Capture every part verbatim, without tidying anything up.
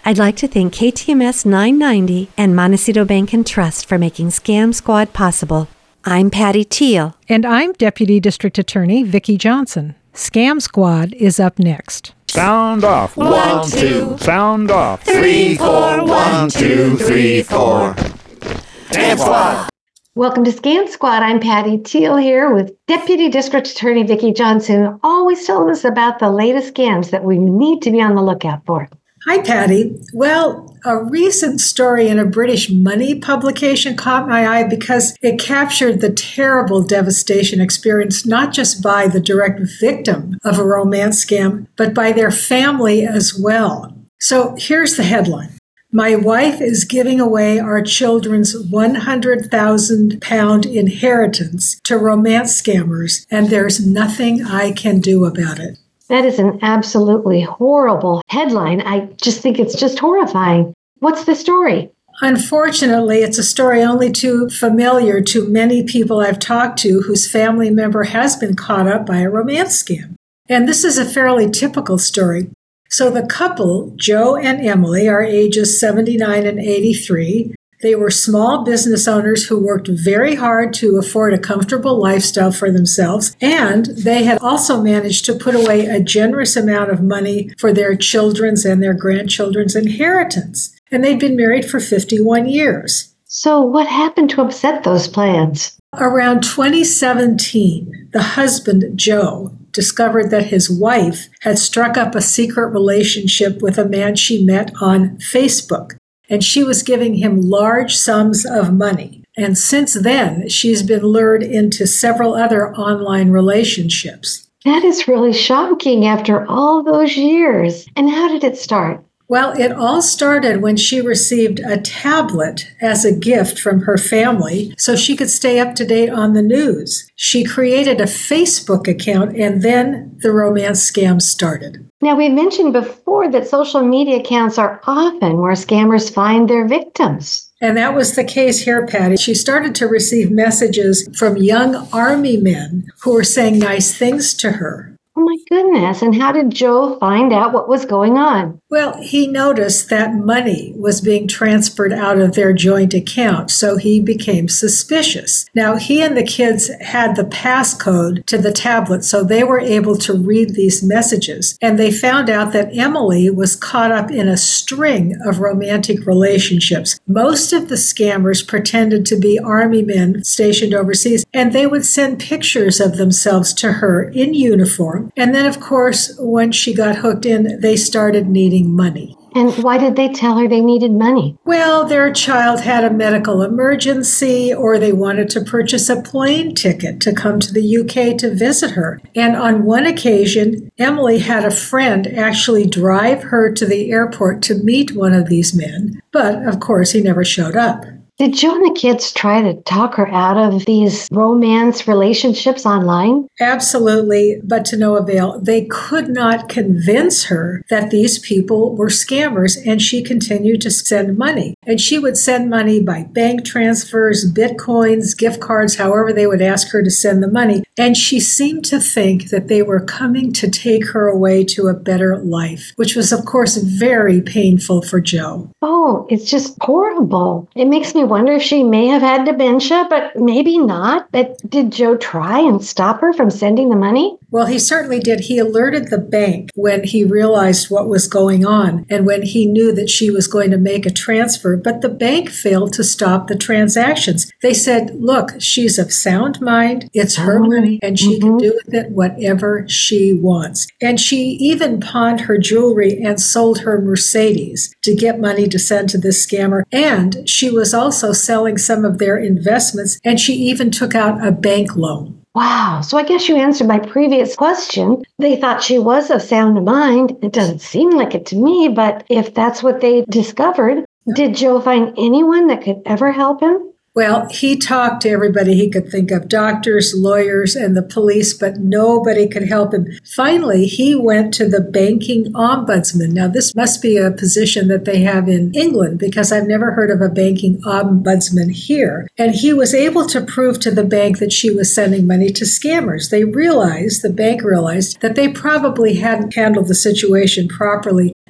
I'd like to thank K T M S nine ninety and Montecito Bank and Trust for making Scam Squad possible. I'm Patty Teal. And I'm Deputy District Attorney Vicki Johnson. Scam Squad is up next. Sound off. One, two. Sound off. Three, four. One, two, three, four. Scam Squad. Welcome to Scam Squad. I'm Patty Teal here with Deputy District Attorney Vicki Johnson, always telling us about the latest scams that we need to be on the lookout for. Hi, Patty. Well, a recent story in a British Money publication caught my eye because it captured the terrible devastation experienced not just by the direct victim of a romance scam, but by their family as well. So here's the headline. My wife is giving away our children's one hundred thousand pounds inheritance to romance scammers, and there's nothing I can do about it. That is an absolutely horrible headline. I just think it's just horrifying. What's the story? Unfortunately, it's a story only too familiar to many people I've talked to whose family member has been caught up by a romance scam. And this is a fairly typical story. So the couple, Joe and Emily, are ages seventy-nine and eighty-three. They were small business owners who worked very hard to afford a comfortable lifestyle for themselves, and they had also managed to put away a generous amount of money for their children's and their grandchildren's inheritance. And they'd been married for fifty-one years. So what happened to upset those plans? Around twenty seventeen, the husband, Joe, discovered that his wife had struck up a secret relationship with a man she met on Facebook. And she was giving him large sums of money. And since then, she's been lured into several other online relationships. That is really shocking after all those years. And how did it start? Well, it all started when she received a tablet as a gift from her family so she could stay up to date on the news. She created a Facebook account, and then the romance scam started. Now, we mentioned before that social media accounts are often where scammers find their victims. And that was the case here, Patty. She started to receive messages from young army men who were saying nice things to her. Oh my goodness. And how did Joe find out what was going on? Well, he noticed that money was being transferred out of their joint account, so he became suspicious. Now, he and the kids had the passcode to the tablet, so they were able to read these messages. And they found out that Emily was caught up in a string of romantic relationships. Most of the scammers pretended to be army men stationed overseas, and they would send pictures of themselves to her in uniform. And then, of course, when she got hooked in, they started needing money. And why did they tell her they needed money? Well, their child had a medical emergency, or they wanted to purchase a plane ticket to come to the U K to visit her. And on one occasion, Emily had a friend actually drive her to the airport to meet one of these men. But, of course, he never showed up. Did Joe and the kids try to talk her out of these romance relationships online? Absolutely, but to no avail. They could not convince her that these people were scammers, and she continued to send money. And she would send money by bank transfers, bitcoins, gift cards, however they would ask her to send the money. And she seemed to think that they were coming to take her away to a better life, which was, of course, very painful for Joe. Oh, it's just horrible. It makes me wonder if she may have had dementia, but maybe not. But did Joe try and stop her from sending the money? Well, he certainly did. He alerted the bank when he realized what was going on and when he knew that she was going to make a transfer, but the bank failed to stop the transactions. They said, look, she's of sound mind, it's her money, and she mm-hmm. can do with it whatever she wants. And she even pawned her jewelry and sold her Mercedes to get money to send to this scammer. And she was also selling some of their investments, and she even took out a bank loan. Wow. So I guess you answered my previous question. They thought she was of sound mind. It doesn't seem like it to me, but if that's what they discovered, did Joe find anyone that could ever help him? Well, he talked to everybody he could think of, doctors, lawyers, and the police, but nobody could help him. Finally, he went to the banking ombudsman. Now, this must be a position that they have in England because I've never heard of a banking ombudsman here. And he was able to prove to the bank that she was sending money to scammers. They realized, the bank realized, that they probably hadn't handled the situation properly.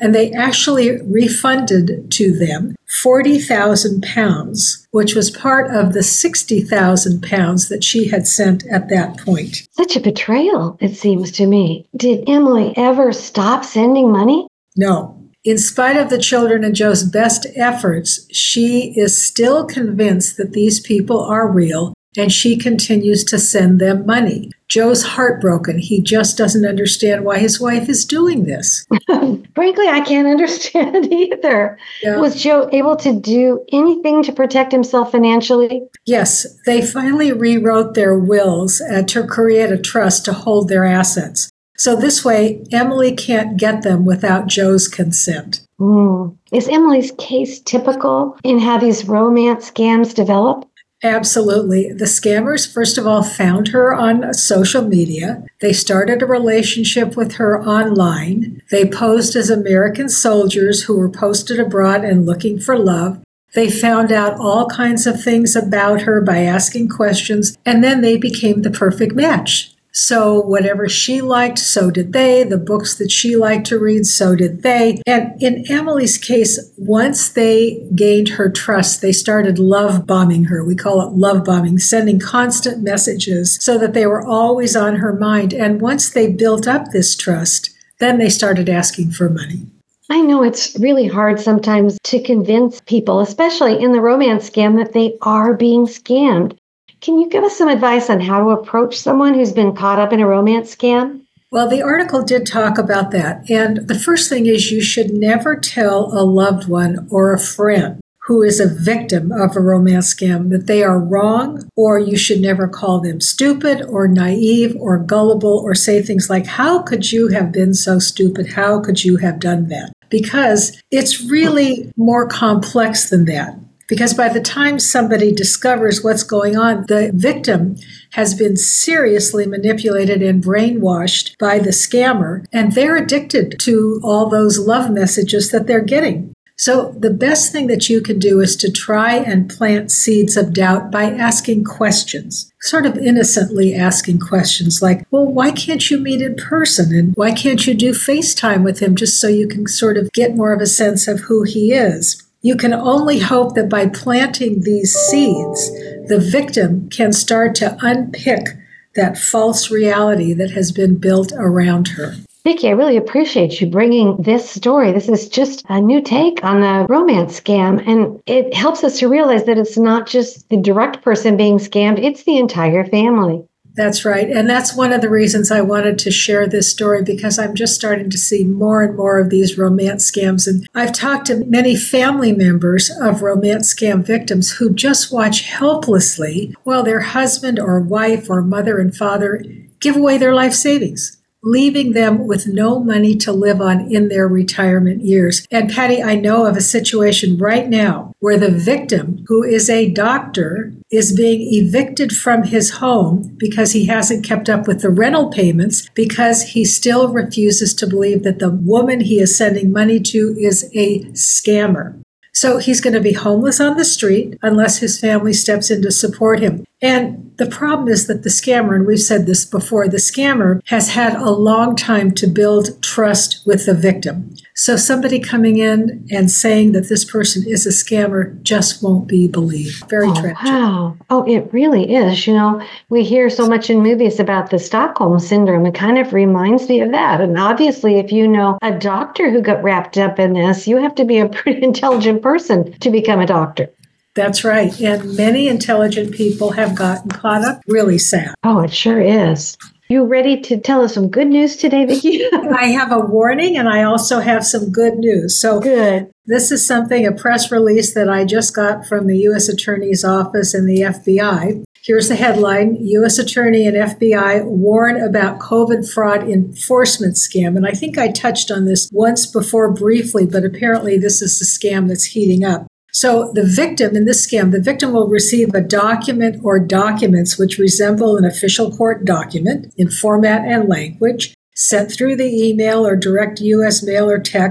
and they actually refunded to them forty thousand pounds, which was part of the sixty thousand pounds that she had sent at that point. Such a betrayal, it seems to me. Did Emily ever stop sending money? No. In spite of the children and Joe's best efforts, she is still convinced that these people are real, and she continues to send them money. Joe's heartbroken. He just doesn't understand why his wife is doing this. Frankly, I can't understand either. Yeah. Was Joe able to do anything to protect himself financially? Yes, they finally rewrote their wills uh, to create a trust to hold their assets. So this way, Emily can't get them without Joe's consent. Mm. Is Emily's case typical in how these romance scams develop? Absolutely. The scammers, first of all, found her on social media. They started a relationship with her online. They posed as American soldiers who were posted abroad and looking for love. They found out all kinds of things about her by asking questions, and then they became the perfect match. So whatever she liked, so did they. The books that she liked to read, so did they. And in Emily's case, once they gained her trust, they started love bombing her. We call it love bombing, sending constant messages so that they were always on her mind. And once they built up this trust, then they started asking for money. I know it's really hard sometimes to convince people, especially in the romance scam, that they are being scammed. Can you give us some advice on how to approach someone who's been caught up in a romance scam? Well, the article did talk about that. And the first thing is you should never tell a loved one or a friend who is a victim of a romance scam that they are wrong, or you should never call them stupid or naive or gullible or say things like, how could you have been so stupid? How could you have done that? Because it's really more complex than that. Because by the time somebody discovers what's going on, the victim has been seriously manipulated and brainwashed by the scammer, and they're addicted to all those love messages that they're getting. So the best thing that you can do is to try and plant seeds of doubt by asking questions, sort of innocently asking questions like, well, why can't you meet in person? And why can't you do FaceTime with him just so you can sort of get more of a sense of who he is? You can only hope that by planting these seeds, the victim can start to unpick that false reality that has been built around her. Vicki, I really appreciate you bringing this story. This is just a new take on the romance scam, and it helps us to realize that it's not just the direct person being scammed, it's the entire family. That's right. And that's one of the reasons I wanted to share this story, because I'm just starting to see more and more of these romance scams. And I've talked to many family members of romance scam victims who just watch helplessly while their husband or wife or mother and father give away their life savings, leaving them with no money to live on in their retirement years. And Patty, I know of a situation right now where the victim, who is a doctor, is being evicted from his home because he hasn't kept up with the rental payments, because he still refuses to believe that the woman he is sending money to is a scammer. So he's going to be homeless on the street unless his family steps in to support him. And the problem is that the scammer, and we've said this before, the scammer has had a long time to build trust with the victim. So somebody coming in and saying that this person is a scammer just won't be believed. Very oh, tragic. Wow. Oh, it really is. You know, we hear so much in movies about the Stockholm Syndrome. It kind of reminds me of that. And obviously, if you know a doctor who got wrapped up in this, you have to be a pretty intelligent person to become a doctor. That's right. And many intelligent people have gotten caught up. Really sad. Oh, it sure is. You ready to tell us some good news today, Vicki? I have a warning, and I also have some good news. So good. This is something, a press release that I just got from the U S Attorney's Office and the F B I. Here's the headline: U S Attorney and F B I warn about COVID fraud enforcement scam. And I think I touched on this once before briefly, but apparently this is the scam that's heating up. So the victim in this scam, the victim will receive a document or documents which resemble an official court document in format and language, sent through the email or direct U S mail or text.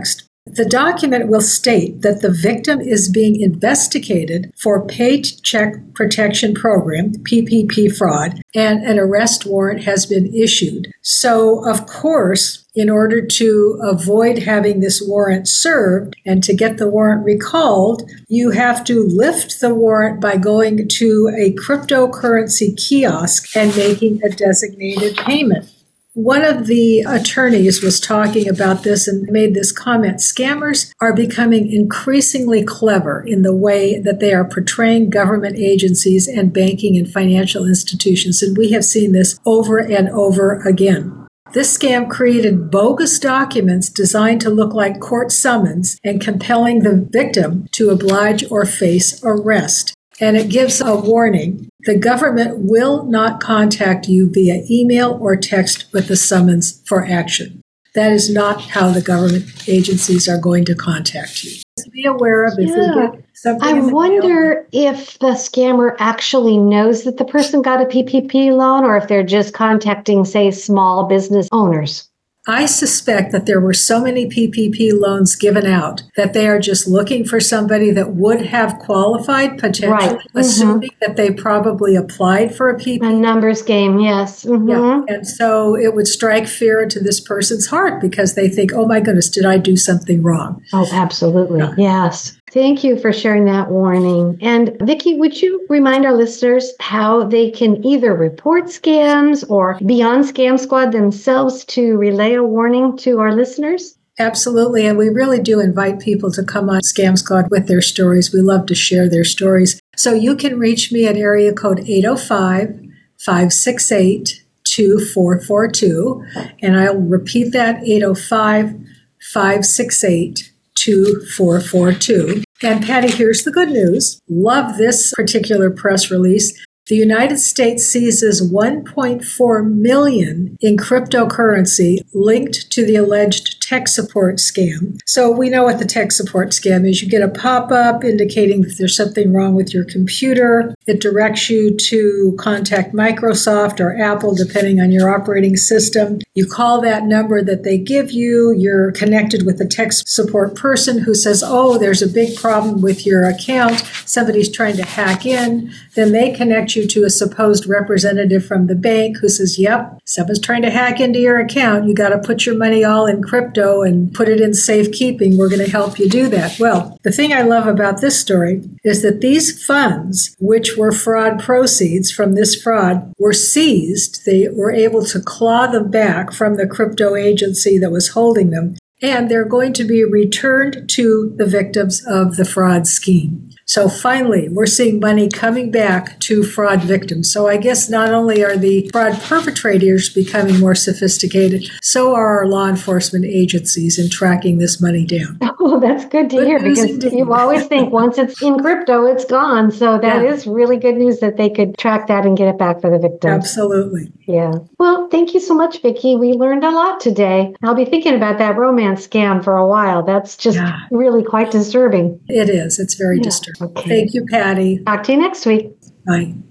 The document will state that the victim is being investigated for Paycheck Protection Program, P P P fraud, and an arrest warrant has been issued. So, of course, in order to avoid having this warrant served and to get the warrant recalled, you have to lift the warrant by going to a cryptocurrency kiosk and making a designated payment. One of the attorneys was talking about this and made this comment. Scammers are becoming increasingly clever in the way that they are portraying government agencies and banking and financial institutions, and we have seen this over and over again. This scam created bogus documents designed to look like court summons and compelling the victim to oblige or face arrest. And it gives a warning. The government will not contact you via email or text with a summons for action. That is not how the government agencies are going to contact you. Just be aware of if Yeah. we get something. I in the wonder if the scammer actually knows that the person got a P P P loan or if they're just contacting, say, small business owners. I suspect that there were so many P P P loans given out that they are just looking for somebody that would have qualified, potentially, Right. Mhm. assuming that they probably applied for a P P P. A numbers game, yes. Mhm. Yeah. And so it would strike fear into this person's heart because they think, oh my goodness, did I do something wrong? Oh, absolutely. Yeah. Yes. Thank you for sharing that warning. And Vicki, would you remind our listeners how they can either report scams or be on Scam Squad themselves to relay a warning to our listeners? Absolutely. And we really do invite people to come on Scam Squad with their stories. We love to share their stories. So you can reach me at area code eight oh five, five six eight, two four four two. And I'll repeat that, eight oh five, five six eight, two four four two. And Patty, here's the good news. Love this particular press release. The United States seizes one point four million in cryptocurrency linked to the alleged tech support scam. So we know what the tech support scam is. You get a pop-up indicating that there's something wrong with your computer. It directs you to contact Microsoft or Apple, depending on your operating system. You call that number that they give you. You're connected with a tech support person who says, oh, there's a big problem with your account. Somebody's trying to hack in. Then they connect you to a supposed representative from the bank who says, yep, someone's trying to hack into your account. You got to put your money all in crypto and put it in safekeeping. We're going to help you do that. Well, the thing I love about this story is that these funds, which were fraud proceeds from this fraud, were seized. They were able to claw them back from the crypto agency that was holding them, and they're going to be returned to the victims of the fraud scheme. So finally, we're seeing money coming back to fraud victims. So I guess not only are the fraud perpetrators becoming more sophisticated, so are our law enforcement agencies in tracking this money down. Oh, that's good to Good hear news because indeed. you always think once it's in crypto, it's gone. So that Yeah. is really good news that they could track that and get it back for the victims. Absolutely. Yeah. Well, thank you so much, Vicki. We learned a lot today. I'll be thinking about that romance scam for a while. That's just Yeah. really quite disturbing. It is. It's very Yeah. disturbing. Okay. Thank you, Patty. Talk to you next week. Bye.